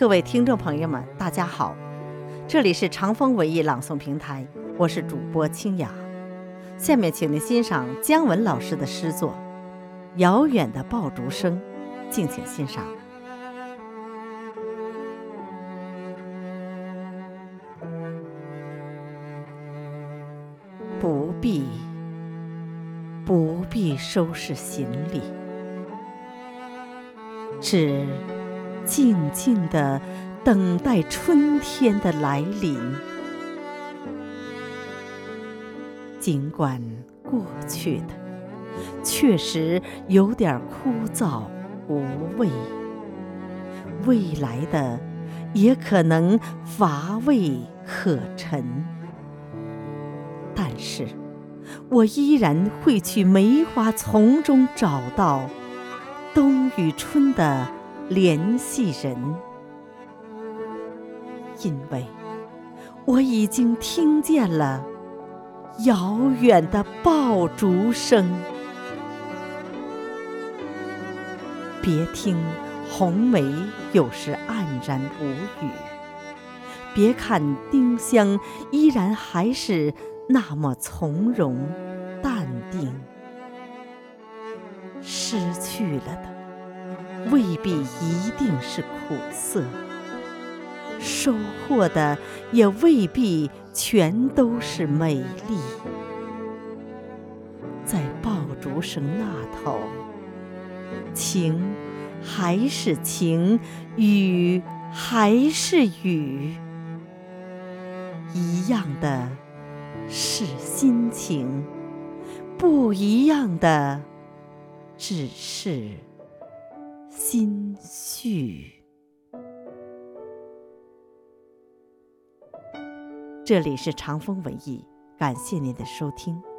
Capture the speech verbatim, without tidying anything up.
各位听众朋友们，大家好，这里是长风文艺朗诵平台，我是主播清雅。下面请您欣赏姜文老师的诗作《遥远的爆竹声》，敬请欣赏。不必，不必收拾行李，只静静地等待春天的来临。尽管过去的确实有点枯燥无味，未来的也可能乏味可陈，但是我依然会去梅花丛中找到冬与春的联系人，因为我已经听见了遥远的爆竹声。别听红梅有时黯然无语，别看丁香依然还是那么从容淡定，失去了的未必一定是苦涩，收获的也未必全都是美丽。在爆竹声那头，情还是情，雨还是雨，一样的是心情，不一样的只是心绪。这里是长风文艺，感谢您的收听。